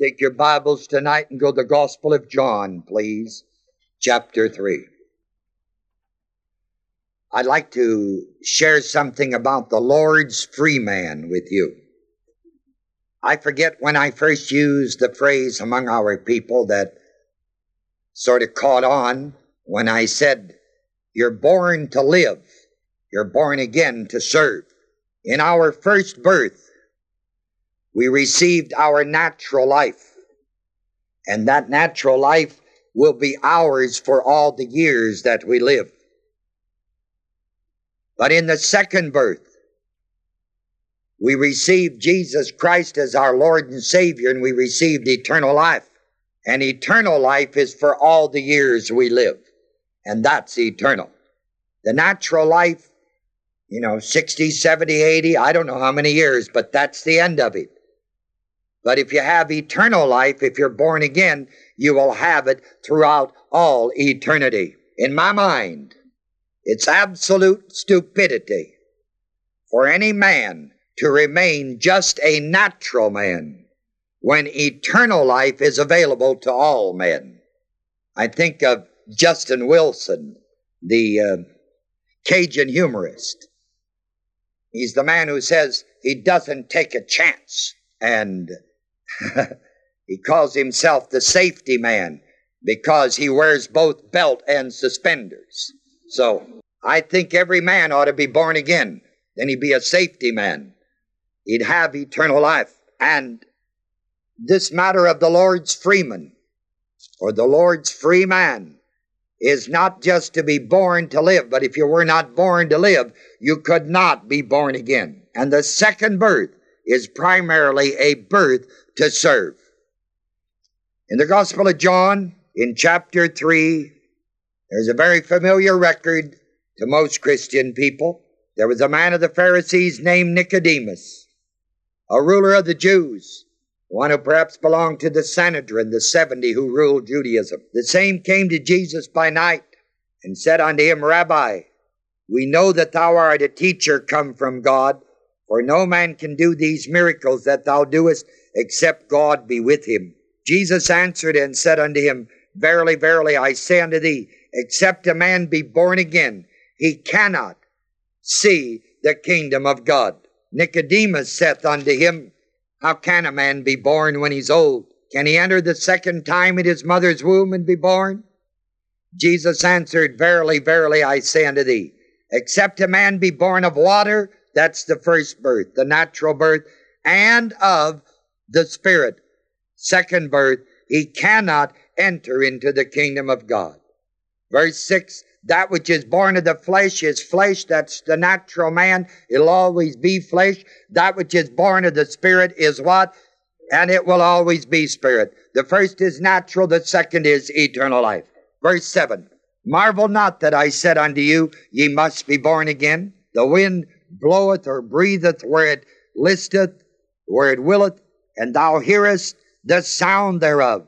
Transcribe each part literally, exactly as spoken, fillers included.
Take your Bibles tonight and go to the Gospel of John, please, chapter three. I'd like to share something about the Lord's free man with you. I forget when I first used the phrase among our people that sort of caught on when I said, you're born to live. You're born again to serve. In our first birth, we received our natural life, and that natural life will be ours for all the years that we live. But in the second birth, we received Jesus Christ as our Lord and Savior, and we received eternal life. And eternal life is for all the years we live, and that's eternal. The natural life, you know, sixty, seventy, eighty, I don't know how many years, but that's the end of it. But if you have eternal life, if you're born again, you will have it throughout all eternity. In my mind, it's absolute stupidity for any man to remain just a natural man when eternal life is available to all men. I think of Justin Wilson, the uh, Cajun humorist. He's the man who says he doesn't take a chance, and he calls himself the safety man because he wears both belt and suspenders. So I think every man ought to be born again. Then he'd be a safety man. He'd have eternal life. And this matter of the Lord's freeman, or the Lord's free man, is not just to be born to live, but if you were not born to live, you could not be born again. And the second birth is primarily a birth to serve. In the Gospel of John, in chapter three, there's a very familiar record to most Christian people. There was a man of the Pharisees named Nicodemus, a ruler of the Jews, one who perhaps belonged to the Sanhedrin, the seventy who ruled Judaism. The same came to Jesus by night and said unto him, Rabbi, we know that thou art a teacher come from God, for no man can do these miracles that thou doest, except God be with him. Jesus answered and said unto him, Verily, verily, I say unto thee, except a man be born again, he cannot see the kingdom of God. Nicodemus saith unto him, How can a man be born when he's old? Can he enter the second time in his mother's womb and be born? Jesus answered, Verily, verily, I say unto thee, except a man be born of water, that's the first birth, the natural birth, and of the Spirit, second birth, he cannot enter into the kingdom of God. Verse six, that which is born of the flesh is flesh, that's the natural man, it'll always be flesh. That which is born of the Spirit is what? And it will always be spirit. The first is natural, the second is eternal life. Verse seven, marvel not that I said unto you, ye must be born again. The wind bloweth or breatheth where it listeth, where it willeth, and thou hearest the sound thereof.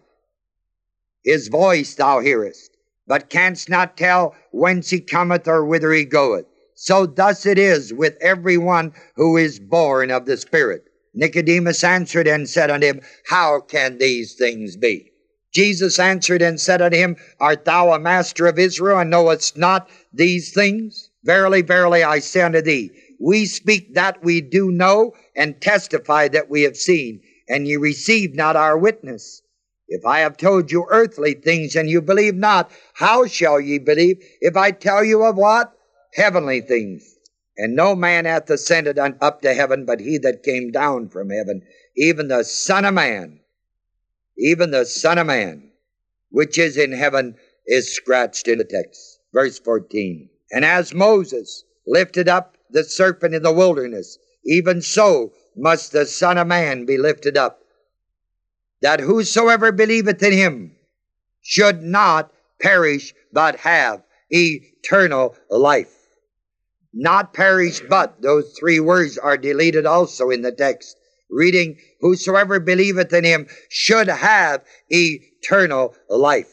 His voice thou hearest, but canst not tell whence he cometh or whither he goeth. So thus it is with every one who is born of the Spirit. Nicodemus answered and said unto him, How can these things be? Jesus answered and said unto him, Art thou a master of Israel, and knowest not these things? Verily, verily, I say unto thee, we speak that we do know, and testify that we have seen, and ye receive not our witness. If I have told you earthly things, and you believe not, how shall ye believe if I tell you of what? Heavenly things. And no man hath ascended up to heaven, but he that came down from heaven, even the Son of Man. Even the Son of Man, which is in heaven, is scratched in the text. Verse fourteen. And as Moses lifted up the serpent in the wilderness, even so must the Son of Man be lifted up, that whosoever believeth in him should not perish, but have eternal life. Not perish, but those three words are deleted also in the text. Reading, whosoever believeth in him should have eternal life.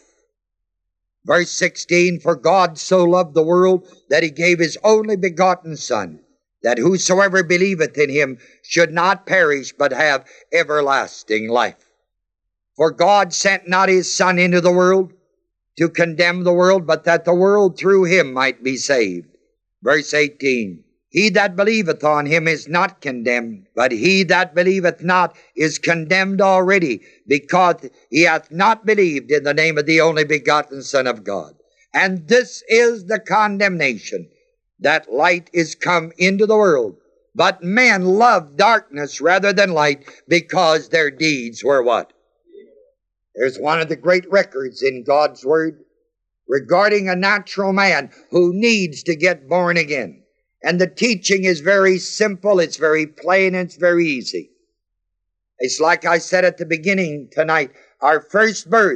Verse sixteen, for God so loved the world that he gave his only begotten Son, that whosoever believeth in him should not perish, but have everlasting life. For God sent not his Son into the world to condemn the world, but that the world through him might be saved. Verse eighteen, he that believeth on him is not condemned, but he that believeth not is condemned already, because he hath not believed in the name of the only begotten Son of God. And this is the condemnation, that light is come into the world, but men love darkness rather than light, because their deeds were what? There's one of the great records in God's Word regarding a natural man who needs to get born again. And the teaching is very simple, it's very plain, and it's very easy. It's like I said at the beginning tonight, our first birth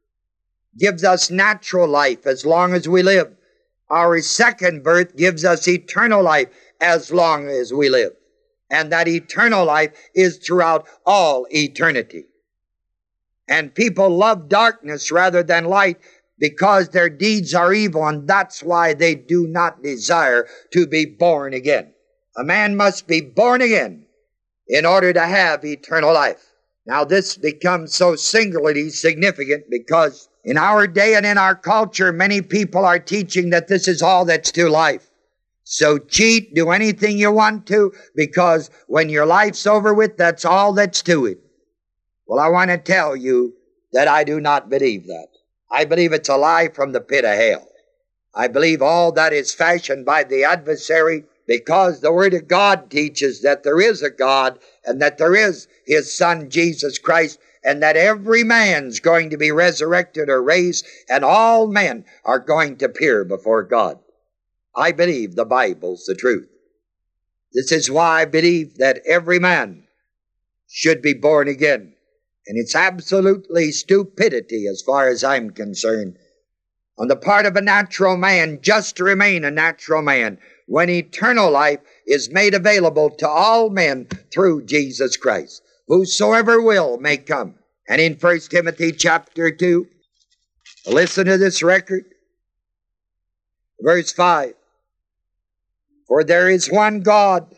gives us natural life as long as we live. Our second birth gives us eternal life as long as we live. And that eternal life is throughout all eternity. And people love darkness rather than light because their deeds are evil, and that's why they do not desire to be born again. A man must be born again in order to have eternal life. Now this becomes so singularly significant because in our day and in our culture, many people are teaching that this is all that's to life. So cheat, do anything you want to, because when your life's over with, that's all that's to it. Well, I want to tell you that I do not believe that. I believe it's a lie from the pit of hell. I believe all that is fashioned by the adversary, because the Word of God teaches that there is a God and that there is his Son, Jesus Christ, and that every man's going to be resurrected or raised, and all men are going to appear before God. I believe the Bible's the truth. This is why I believe that every man should be born again. And it's absolutely stupidity, as far as I'm concerned, on the part of a natural man just to remain a natural man when eternal life is made available to all men through Jesus Christ. Whosoever will may come. And in First Timothy chapter two, listen to this record. Verse five. For there is one God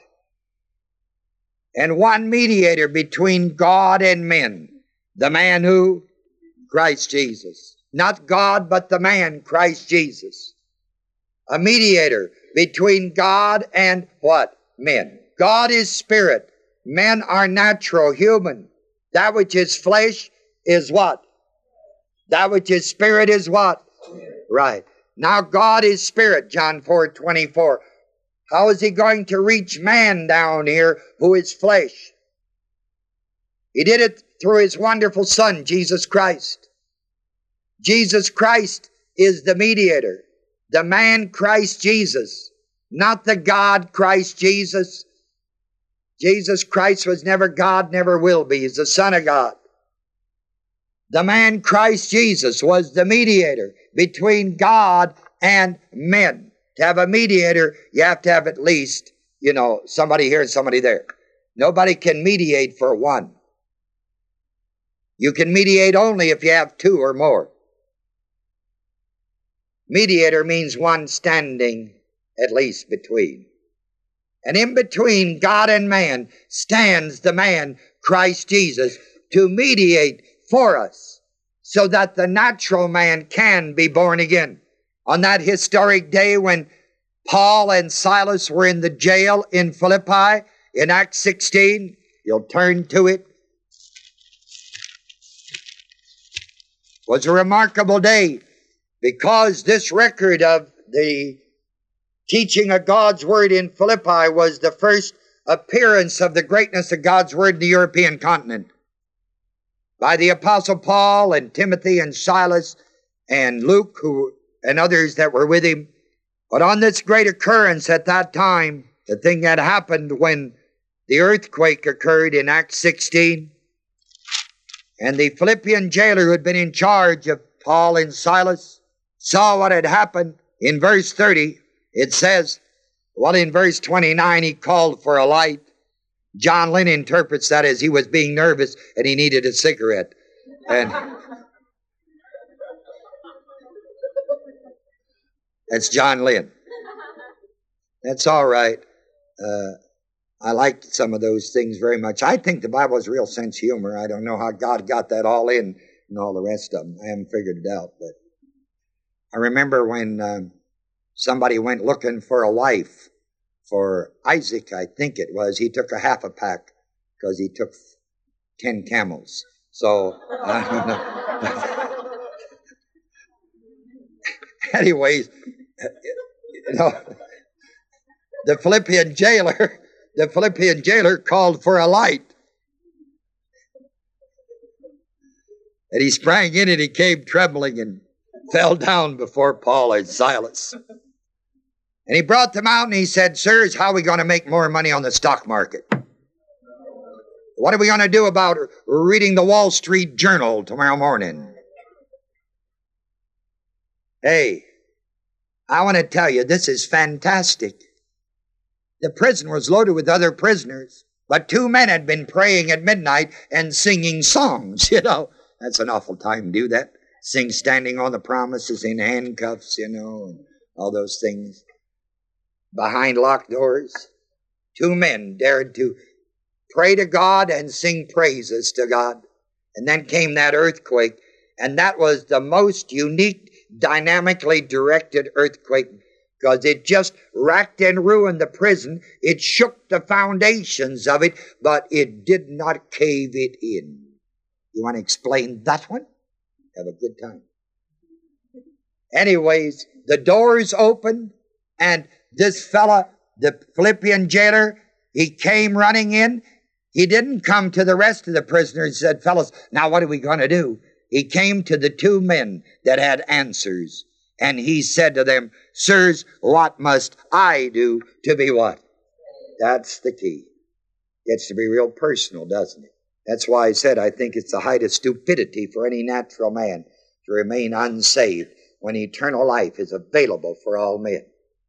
and one mediator between God and men. The man who? Christ Jesus. Not God, but the man, Christ Jesus. A mediator between God and what? Men. God is spirit. Men are natural, human. That which is flesh is what? That which is spirit is what? Right. Now God is spirit, John four twenty-four. How is he going to reach man down here who is flesh? He did it through his wonderful Son, Jesus Christ. Jesus Christ is the mediator. The man Christ Jesus, not the God Christ Jesus. Jesus Christ was never God, never will be. He's the Son of God. The man Christ Jesus was the mediator between God and men. To have a mediator, you have to have at least, you know, somebody here and somebody there. Nobody can mediate for one. You can mediate only if you have two or more. Mediator means one standing at least between. And in between God and man stands the man, Christ Jesus, to mediate for us so that the natural man can be born again. On that historic day when Paul and Silas were in the jail in Philippi in Acts sixteen, you'll turn to it, was a remarkable day because this record of the teaching of God's Word in Philippi was the first appearance of the greatness of God's Word in the European continent by the Apostle Paul and Timothy and Silas and Luke who and others that were with him. But on this great occurrence at that time, the thing that happened when the earthquake occurred in Acts sixteen, and the Philippian jailer who had been in charge of Paul and Silas saw what had happened. In verse thirty, it says, well, in verse twenty-nine, he called for a light. John Lynn interprets that as he was being nervous and he needed a cigarette. And that's John Lynn. That's all right. Uh, I liked some of those things very much. I think the Bible has a real sense of humor. I don't know how God got that all in and all the rest of them. I haven't figured it out. But I remember when um, somebody went looking for a wife for Isaac, I think it was. He took a half a pack because he took ten camels. So, I don't know. Anyways, you know, the Philippian jailer, the Philippian jailer called for a light. And he sprang in and he came trembling and fell down before Paul and Silas. And he brought them out and he said, sirs, how are we going to make more money on the stock market? What are we going to do about reading the Wall Street Journal tomorrow morning? Hey, I want to tell you, this is fantastic. The prison was loaded with other prisoners, but two men had been praying at midnight and singing songs, you know. That's an awful time to do that. Sing standing on the promises in handcuffs, you know, and all those things. Behind locked doors, two men dared to pray to God and sing praises to God. And then came that earthquake, and that was the most unique, dynamically directed earthquake because it just racked and ruined the prison. It shook the foundations of it, but it did not cave it in. You want to explain that one? Have a good time. Anyways, the doors opened, and this fella, the Philippian jailer, he came running in. He didn't come to the rest of the prisoners and said, fellas, now what are we going to do? He came to the two men that had answers, and he said to them, sirs, what must I do to be what? That's the key. Gets to be real personal, doesn't it? That's why I said I think it's the height of stupidity for any natural man to remain unsaved when eternal life is available for all men.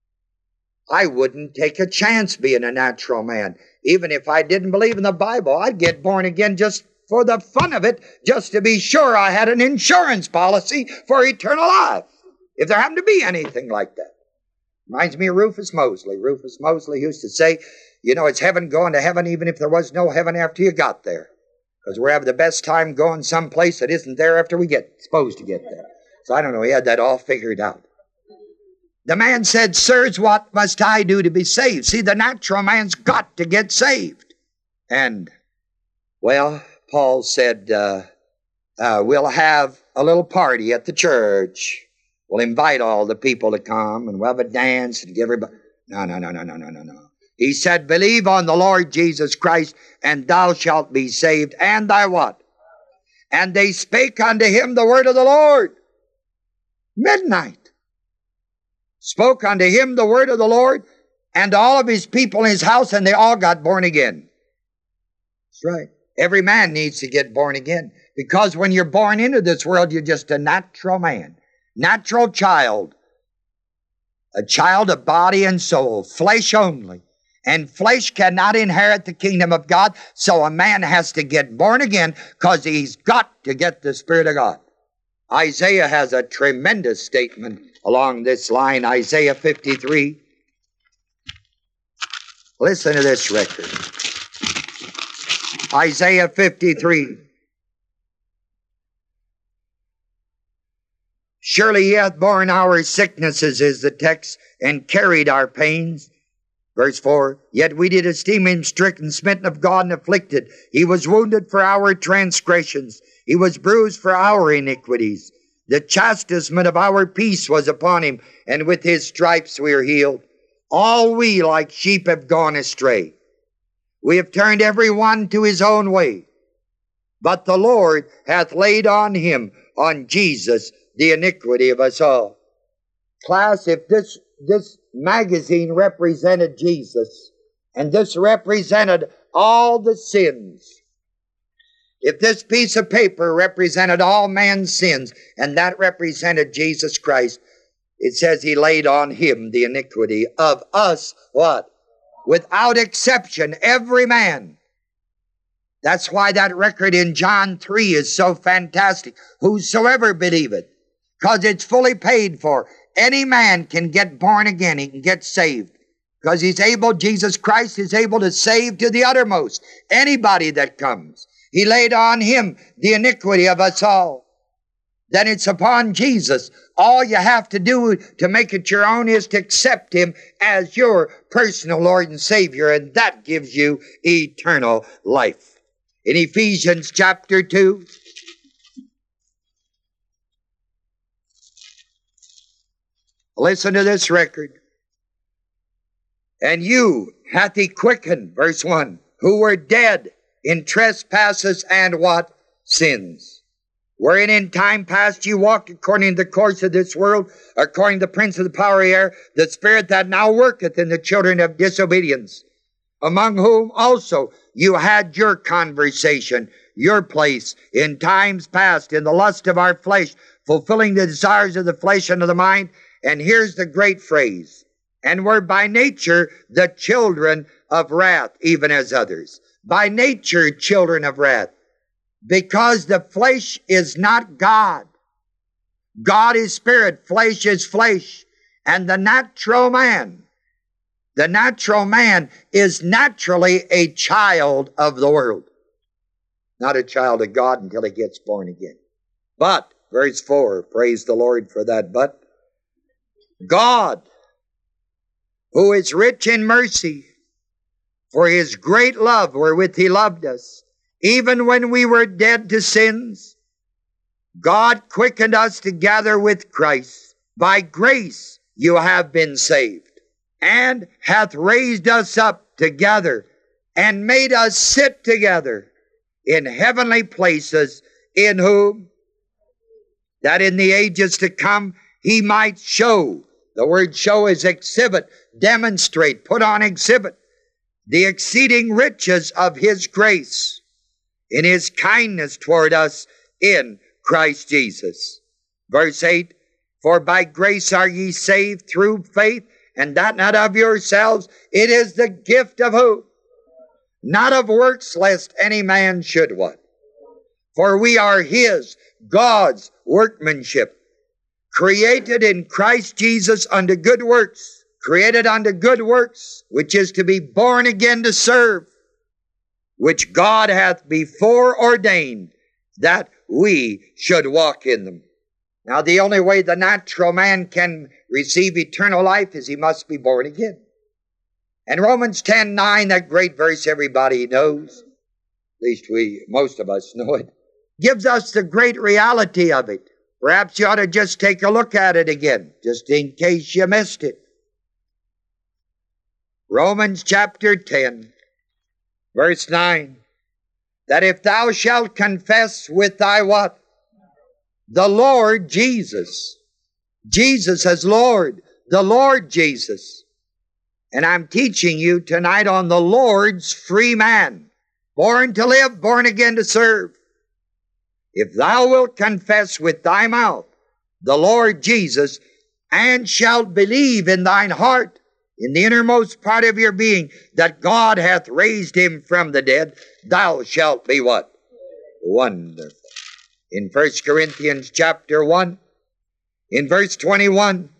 I wouldn't take a chance being a natural man. Even if I didn't believe in the Bible, I'd get born again just for the fun of it, just to be sure I had an insurance policy for eternal life, if there happened to be anything like that. Reminds me of Rufus Mosley. Rufus Mosley used to say, you know, it's heaven going to heaven even if there was no heaven after you got there. Because we're having the best time going someplace that isn't there after we get supposed to get there. So I don't know, he had that all figured out. The man said, sirs, what must I do to be saved? See, the natural man's got to get saved. And, well, Paul said, uh, uh, we'll have a little party at the church. We'll invite all the people to come, and we'll have a dance and give everybody. No, no, no, no, no, no, no, no. He said, believe on the Lord Jesus Christ, and thou shalt be saved, and thy what? And they spake unto him the word of the Lord. Midnight. Spoke unto him the word of the Lord, and all of his people in his house, and they all got born again. That's right. Every man needs to get born again, because when you're born into this world, you're just a natural man, natural child, a child of body and soul, flesh only. And flesh cannot inherit the kingdom of God, so a man has to get born again because he's got to get the Spirit of God. Isaiah has a tremendous statement along this line, Isaiah fifty-three. Listen to this record. Isaiah fifty-three. Surely he hath borne our sicknesses, is the text, and carried our pains. Verse four, yet we did esteem him stricken, smitten of God, and afflicted. He was wounded for our transgressions. He was bruised for our iniquities. The chastisement of our peace was upon him, and with his stripes we are healed. All we like sheep have gone astray. We have turned every one to his own way. But the Lord hath laid on him, on Jesus, the iniquity of us all. Class, if this, this magazine represented Jesus, and this represented all the sins, if this piece of paper represented all man's sins, and that represented Jesus Christ, it says he laid on him the iniquity of us, what? Without exception, every man. That's why that record in John three is so fantastic. Whosoever believeth, because it's fully paid for. Any man can get born again. He can get saved. Because He's able, Jesus Christ is able to save to the uttermost anybody that comes. He laid on Him the iniquity of us all. Then it's upon Jesus. All you have to do to make it your own is to accept Him as your personal Lord and Savior, and that gives you eternal life. In Ephesians chapter two, listen to this record. And you hath He quickened, verse one, who were dead in trespasses and what? Sins. Wherein in time past you walked according to the course of this world, according to the prince of the power of the air, the spirit that now worketh in the children of disobedience, among whom also you had your conversation, your place, in times past, in the lust of our flesh, fulfilling the desires of the flesh and of the mind. And here's the great phrase, and were by nature the children of wrath, even as others. By nature, children of wrath. Because the flesh is not God. God is spirit, flesh is flesh. And the natural man, the natural man is naturally a child of the world. Not a child of God until he gets born again. But, verse four, praise the Lord for that but. God, who is rich in mercy, for His great love wherewith He loved us, even when we were dead to sins, God quickened us together with Christ. By grace you have been saved, and hath raised us up together, and made us sit together in heavenly places, in whom, that in the ages to come He might show. The word show is exhibit, demonstrate, put on exhibit, the exceeding riches of His grace in His kindness toward us in Christ Jesus. Verse eight, for by grace are ye saved through faith, and that not of yourselves. It is the gift of who? Not of works, lest any man should what? For we are His, God's workmanship, created in Christ Jesus unto good works, created unto good works, which is to be born again to serve, which God hath before ordained that we should walk in them. Now, the only way the natural man can receive eternal life is he must be born again. And Romans ten nine, that great verse everybody knows, at least we, most of us know it, gives us the great reality of it. Perhaps you ought to just take a look at it again, just in case you missed it. Romans chapter ten, verse nine, that if thou shalt confess with thy what? The Lord Jesus. Jesus as Lord. The Lord Jesus. And I'm teaching you tonight on the Lord's free man. Born to live, born again to serve. If thou wilt confess with thy mouth the Lord Jesus, and shalt believe in thine heart, in the innermost part of your being, that God hath raised Him from the dead, thou shalt be what? Wonderful. In First Corinthians chapter one, in verse twenty-one,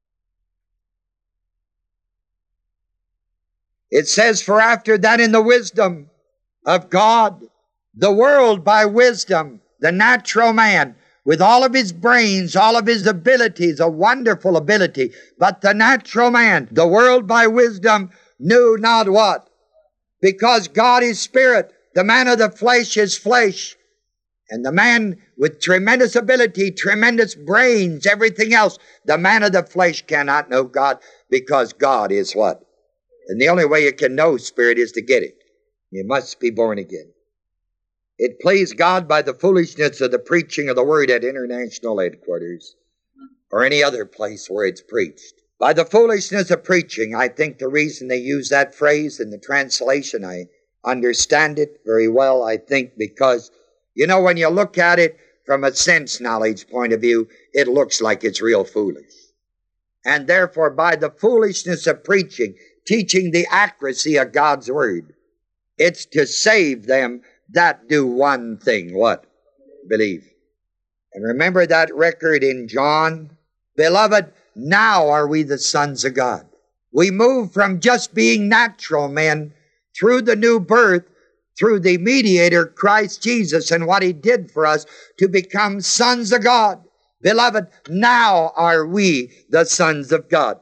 it says, for after that in the wisdom of God, the world by wisdom, the natural man, with all of his brains, all of his abilities, a wonderful ability. But the natural man, the world by wisdom, knew not what? Because God is spirit. The man of the flesh is flesh. And the man with tremendous ability, tremendous brains, everything else, the man of the flesh cannot know God, because God is what? And the only way you can know spirit is to get it. You must be born again. It pleased God by the foolishness of the preaching of the word at international headquarters or any other place where it's preached. By the foolishness of preaching, I think the reason they use that phrase in the translation, I understand it very well, I think, because, you know, when you look at it from a sense knowledge point of view, it looks like it's real foolish. And therefore, by the foolishness of preaching, teaching the accuracy of God's word, it's to save them that do one thing, what? Believe. And remember that record in John? Beloved, now are we the sons of God. We move from just being natural men through the new birth, through the mediator, Christ Jesus, and what he did for us, to become sons of God. Beloved, now are we the sons of God.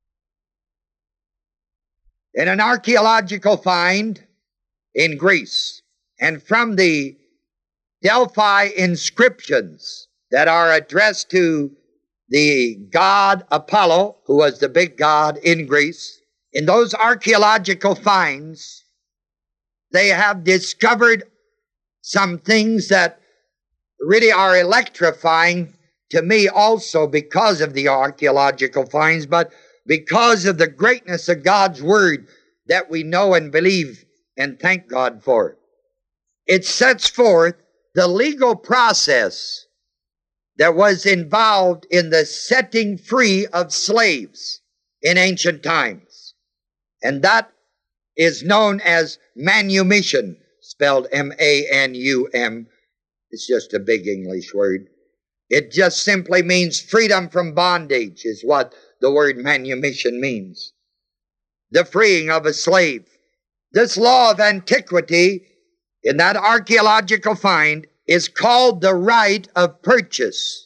In an archaeological find in Greece, and from the Delphi inscriptions that are addressed to the god Apollo, who was the big god in Greece, in those archaeological finds, they have discovered some things that really are electrifying to me also because of the archaeological finds, but because of the greatness of God's Word that we know and believe and thank God for. It sets forth the legal process that was involved in the setting free of slaves in ancient times. And that is known as manumission, spelled M A N U M. It's just a big English word. It just simply means freedom from bondage, is what the word manumission means. The freeing of a slave. This law of antiquity, in that archaeological find, is called the right of purchase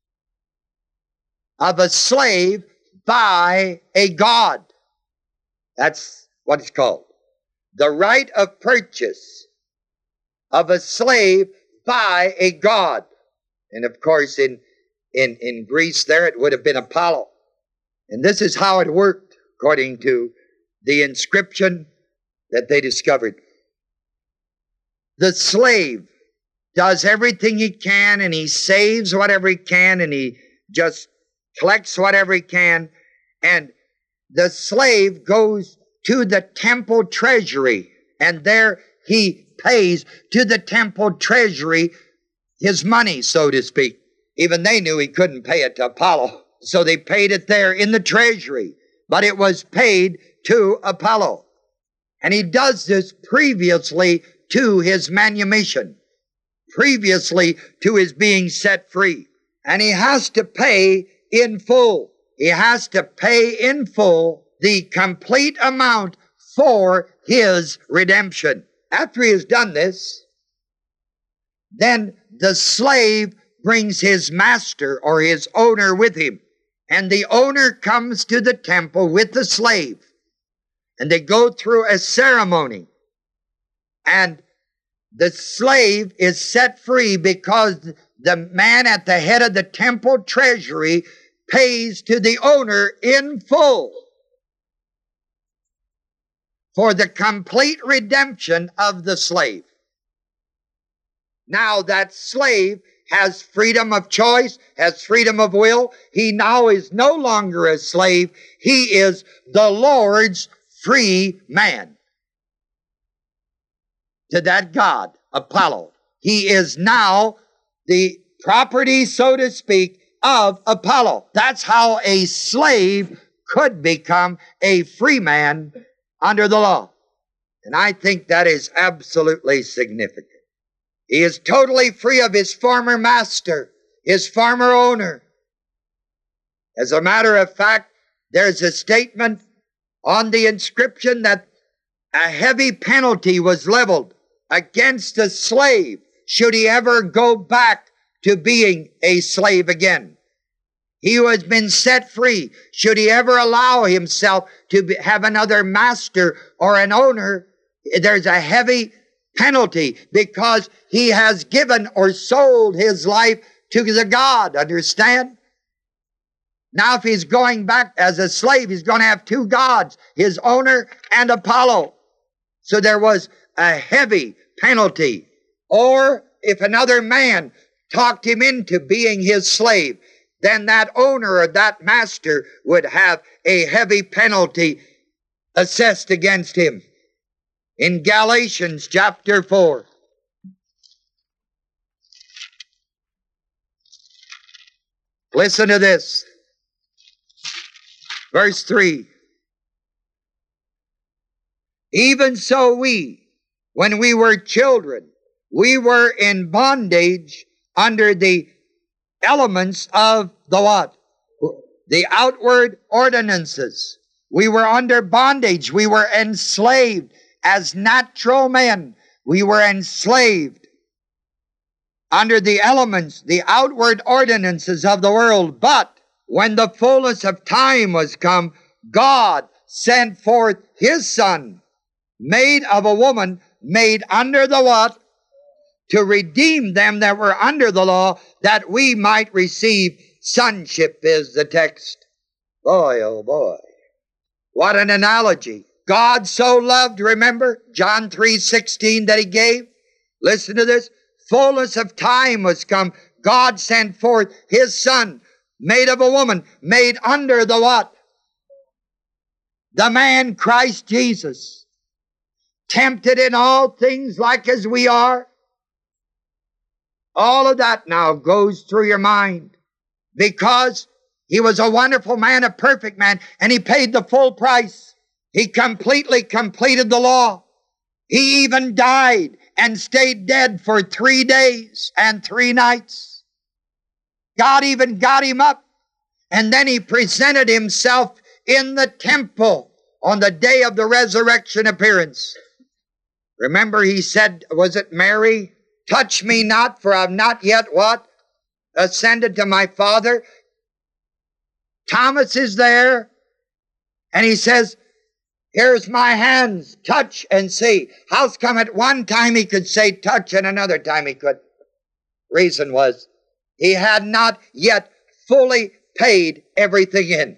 of a slave by a god. That's what it's called. The right of purchase of a slave by a god. And of course, in, in, in Greece there, it would have been Apollo. And this is how it worked, according to the inscription that they discovered. The slave does everything he can, and he saves whatever he can, and he just collects whatever he can, and the slave goes to the temple treasury, and there he pays to the temple treasury his money, so to speak. Even they knew he couldn't pay it to Apollo, so they paid it there in the treasury, but it was paid to Apollo. And he does this previously to his manumission, previously to his being set free. And he has to pay in full. He has to pay in full the complete amount for his redemption. After he has done this, then the slave brings his master or his owner with him. And the owner comes to the temple with the slave. And they go through a ceremony. And the slave is set free because the man at the head of the temple treasury pays to the owner in full for the complete redemption of the slave. Now that slave has freedom of choice, has freedom of will. He now is no longer a slave. He is the Lord's free man. To that god, Apollo. He is now the property, so to speak, of Apollo. That's how a slave could become a free man under the law. And I think that is absolutely significant. He is totally free of his former master, his former owner. As a matter of fact, there's a statement on the inscription that a heavy penalty was leveled against a slave should he ever go back to being a slave again. He who has been set free, should he ever allow himself to be, have another master or an owner, there's a heavy penalty because he has given or sold his life to the God, understand? Now if he's going back as a slave, he's going to have two gods, his owner and Apollo. So there was a heavy penalty. Or if another man talked him into being his slave, then that owner or that master would have a heavy penalty assessed against him. In Galatians chapter four, listen to this. Verse three. Even so we, when we were children, we were in bondage under the elements of the what? The outward ordinances. We were under bondage. We were enslaved. As natural men, we were enslaved under the elements, the outward ordinances of the world. But when the fullness of time was come, God sent forth His Son, made of a woman, made under the what? To redeem them that were under the law, that we might receive sonship, is the text. Boy, oh boy. What an analogy. God so loved, remember, John three sixteen that He gave? Listen to this. Fullness of time was come. God sent forth His Son, made of a woman, made under the what? The man Christ Jesus. Tempted in all things like as we are. All of that now goes through your mind. Because He was a wonderful man, a perfect man, and He paid the full price. He completely completed the law. He even died and stayed dead for three days and three nights. God even got Him up, and then He presented Himself in the temple on the day of the resurrection appearance. Remember, He said, was it Mary? Touch me not, for I've not yet what? Ascended to my Father. Thomas is there, and he says, here's my hands, touch and see. How's come at one time he could say touch and another time he could? Reason was, he had not yet fully paid everything in.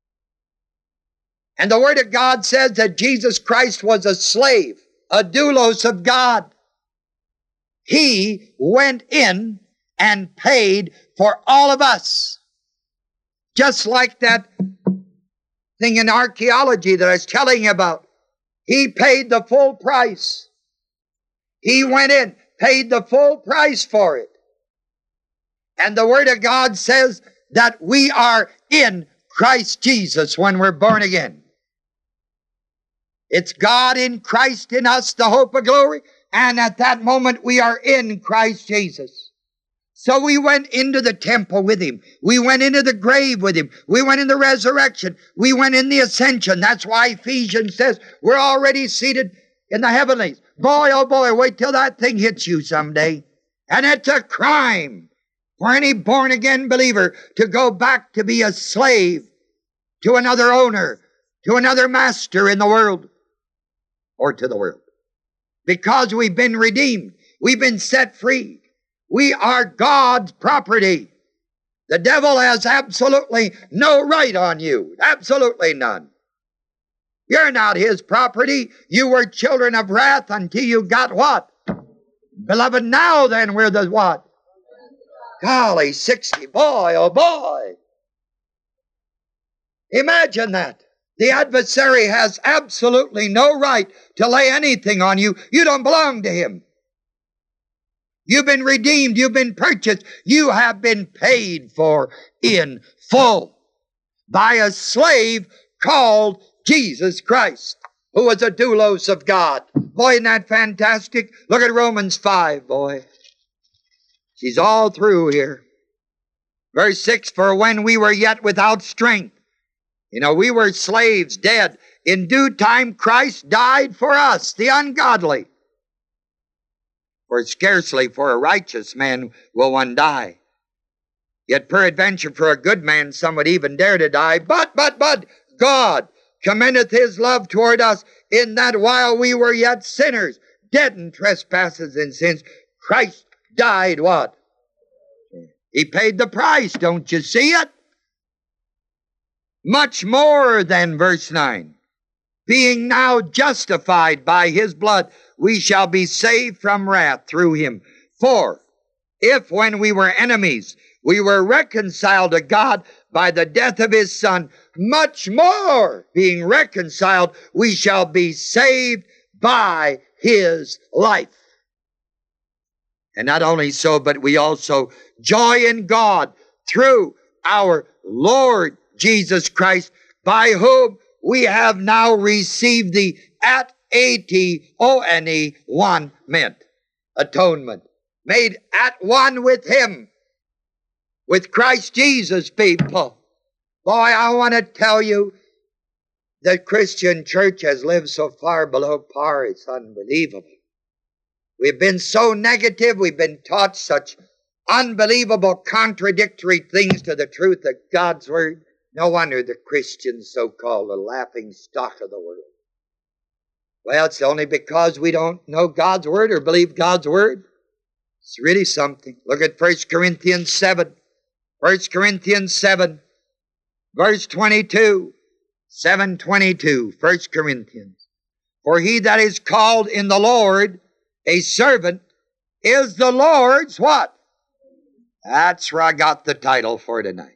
And the Word of God says that Jesus Christ was a slave, a doulos of God. He went in and paid for all of us. Just like that thing in archaeology that I was telling you about. He paid the full price. He went in, paid the full price for it. And the Word of God says that we are in Christ Jesus when we're born again. It's God in Christ in us, the hope of glory. And at that moment we are in Christ Jesus. So we went into the temple with Him. We went into the grave with Him. We went in the resurrection. We went in the ascension. That's why Ephesians says we're already seated in the heavenlies. Boy, oh boy, wait till that thing hits you someday. And it's a crime for any born-again believer to go back to be a slave to another owner, to another master in the world, or to the world. Because we've been redeemed. We've been set free. We are God's property. The devil has absolutely no right on you. Absolutely none. You're not his property. You were children of wrath until you got what? Beloved, now then we're the what? Golly, sixty. Boy, oh boy. Imagine that. The adversary has absolutely no right to lay anything on you. You don't belong to him. You've been redeemed. You've been purchased. You have been paid for in full by a slave called Jesus Christ, who was a doulos of God. Boy, isn't that fantastic? Look at Romans five, boy. She's all through here. Verse six, for when we were yet without strength, you know, we were slaves, dead. In due time, Christ died for us, the ungodly. For scarcely for a righteous man will one die. Yet peradventure for a good man some would even dare to die. But, but, but, God commendeth His love toward us, in that while we were yet sinners, dead in trespasses and sins, Christ died what? He paid the price, don't you see it? Much more than, verse nine, being now justified by His blood, we shall be saved from wrath through Him. For if when we were enemies, we were reconciled to God by the death of His Son, much more, being reconciled, we shall be saved by His life. And not only so, but we also joy in God through our Lord Jesus Christ, by whom we have now received the at A T O N E, one meant atonement. Made at one with Him, with Christ Jesus, people. Boy, I want to tell you, The Christian church has lived so far below par, it's unbelievable. We've been so negative, we've been taught such unbelievable contradictory things to the truth of God's Word. No wonder the Christians, so-called, the laughing stock of the world. Well, it's only because we don't know God's Word or believe God's Word. It's really something. Look at First Corinthians seven. First Corinthians seven, verse twenty-two. seven twenty-two, First Corinthians. For he that is called in the Lord a servant is the Lord's what? That's where I got the title for tonight.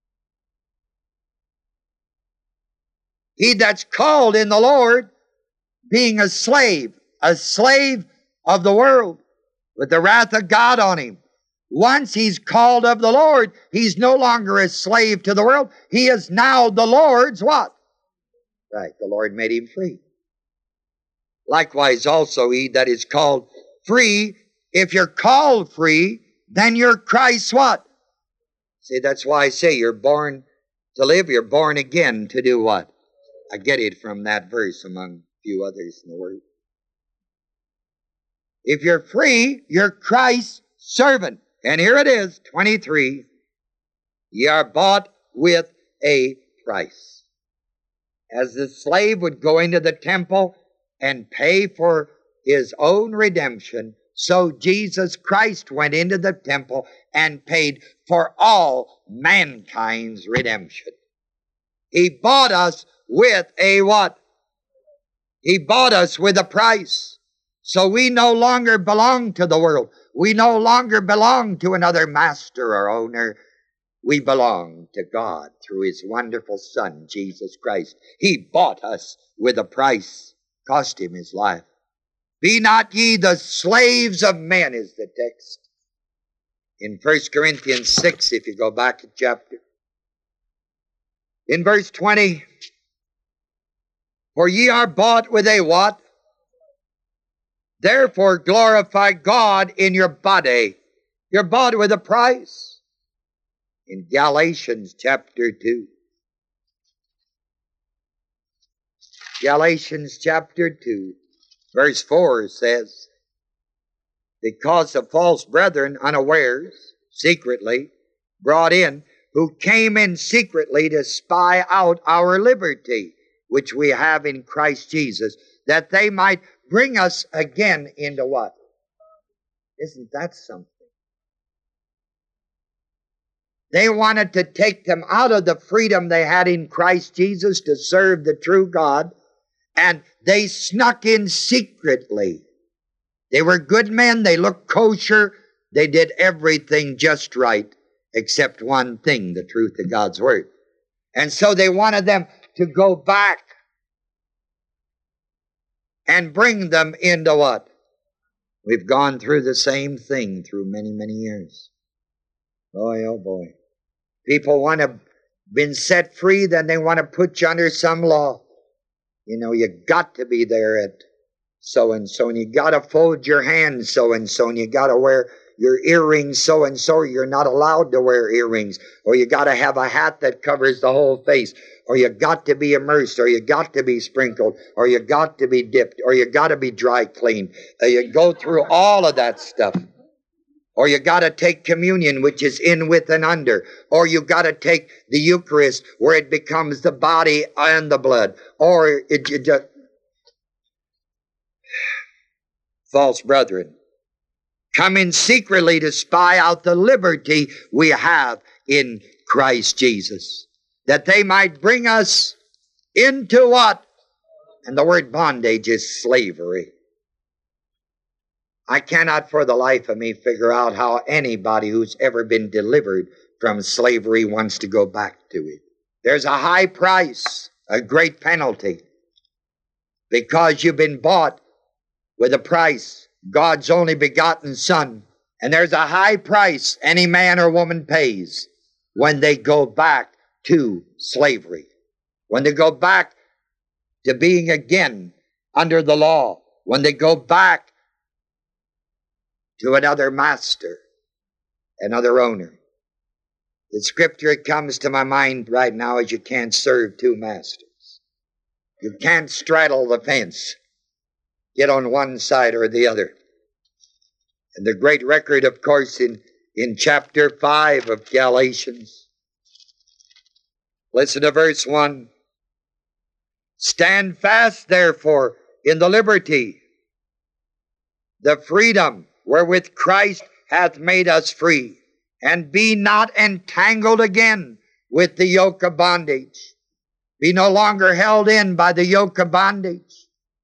He that's called in the Lord, being a slave, a slave of the world, with the wrath of God on him. Once he's called of the Lord, he's no longer a slave to the world. He is now the Lord's what? Right, the Lord made him free. Likewise also he that is called free, if you're called free, then you're Christ's what? See, that's why I say you're born to live, you're born again to do what? I get it from that verse among a few others in the Word. If you're free, you're Christ's servant. And here it is, twenty-three. Ye are bought with a price. As the slave would go into the temple and pay for his own redemption, so Jesus Christ went into the temple and paid for all mankind's redemption. He bought us with a what? He bought us with a price. So we no longer belong to the world. We no longer belong to another master or owner. We belong to God through His wonderful Son, Jesus Christ. He bought us with a price, cost Him His life. Be not ye the slaves of men, is the text. In First Corinthians six, if you go back a chapter. In verse twenty, for ye are bought with a what? Therefore glorify God in your body. You're bought with a price. In Galatians chapter two. Galatians chapter two, verse four says, because of false brethren unawares, secretly, brought in, who came in secretly to spy out our liberty, which we have in Christ Jesus, that they might bring us again into what? Isn't that something? They wanted to take them out of the freedom they had in Christ Jesus to serve the true God, and they snuck in secretly. They were good men, they looked kosher, they did everything just right, except one thing, the truth of God's Word. And so they wanted them to go back and bring them into what? We've gone through the same thing through many, many years. Boy, oh boy. People want to been set free, then they want to put you under some law. You know, you got to be there at so-and-so, and you got to fold your hands so-and-so, and you got to wear your earrings so-and-so, or you're not allowed to wear earrings, or you got to have a hat that covers the whole face, or you got to be immersed, or you got to be sprinkled, or you got to be dipped, or you got to be dry cleaned. Uh, you go through all of that stuff. Or you got to take communion, which is in, with, and under. Or you got to take the Eucharist, where it becomes the body and the blood. Or it, it just... False brethren, come in secretly to spy out the liberty we have in Christ Jesus, that they might bring us into what? And the word bondage is slavery. I cannot for the life of me figure out how anybody who's ever been delivered from slavery wants to go back to it. There's a high price, a great penalty, because you've been bought with a price, God's only begotten Son. And there's a high price any man or woman pays when they go back to slavery, when they go back to being again under the law, when they go back to another master, another owner. The scripture that comes to my mind right now is you can't serve two masters. You can't straddle the fence, get on one side or the other. And the great record, of course, in, in chapter five of Galatians. Listen to verse one. Stand fast, therefore, in the liberty, the freedom wherewith Christ hath made us free, and be not entangled again with the yoke of bondage. Be no longer held in by the yoke of bondage.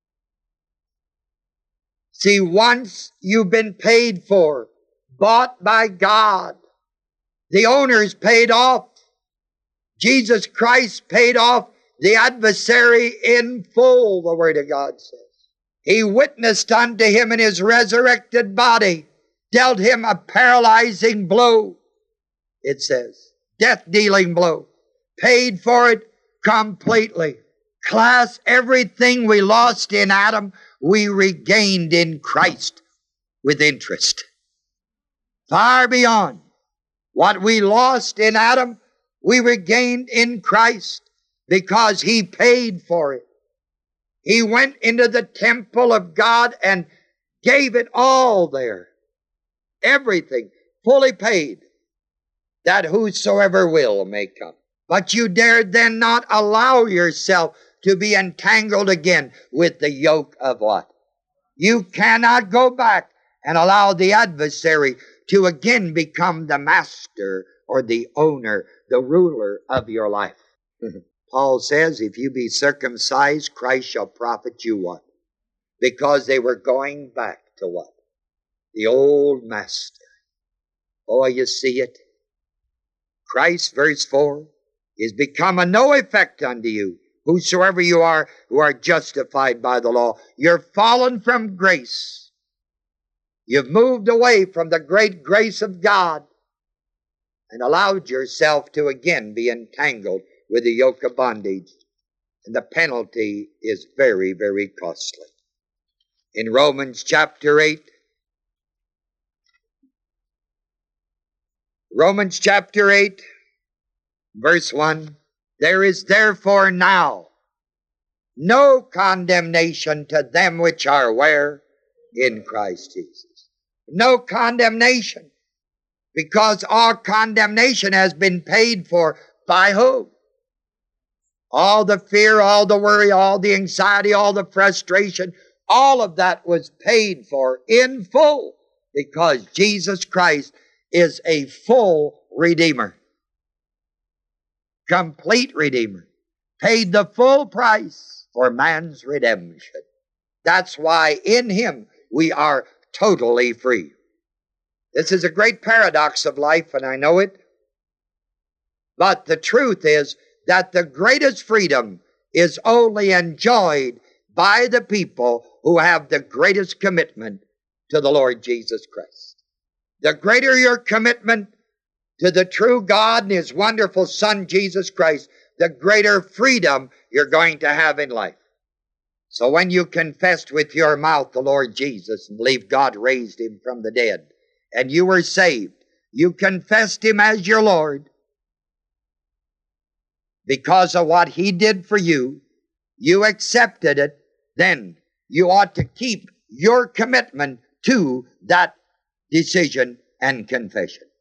See, once you've been paid for, bought by God, the owner's paid off. Jesus Christ paid off the adversary in full, the Word of God says. He witnessed unto him in his resurrected body, dealt him a paralyzing blow, it says, death-dealing blow, paid for it completely. Class, everything we lost in Adam, we regained in Christ with interest. Far beyond what we lost in Adam, we regained in Christ because He paid for it. He went into the temple of God and gave it all there. Everything fully paid, that whosoever will may come. But you dared then not allow yourself to be entangled again with the yoke of what? You cannot go back and allow the adversary to again become the master or the owner, the ruler of your life. Paul says, if you be circumcised, Christ shall profit you what? Because they were going back to what? The old master. Oh, you see it? Christ, verse four, is become of no effect unto you, whosoever you are who are justified by the law. You're fallen from grace. You've moved away from the great grace of God and allowed yourself to again be entangled with the yoke of bondage. And the penalty is very, very costly. In Romans chapter eight, Romans chapter eight, verse one, there is therefore now no condemnation to them which are where? In Christ Jesus. No condemnation. Because all condemnation has been paid for by who? All the fear, all the worry, all the anxiety, all the frustration, all of that was paid for in full because Jesus Christ is a full Redeemer. Complete Redeemer. Paid the full price for man's redemption. That's why in Him we are totally free. This is a great paradox of life, and I know it. But the truth is that the greatest freedom is only enjoyed by the people who have the greatest commitment to the Lord Jesus Christ. The greater your commitment to the true God and His wonderful Son, Jesus Christ, the greater freedom you're going to have in life. So when you confessed with your mouth the Lord Jesus and believe God raised Him from the dead, and you were saved, you confessed Him as your Lord, because of what He did for you, you accepted it, then you ought to keep your commitment to that decision and confession.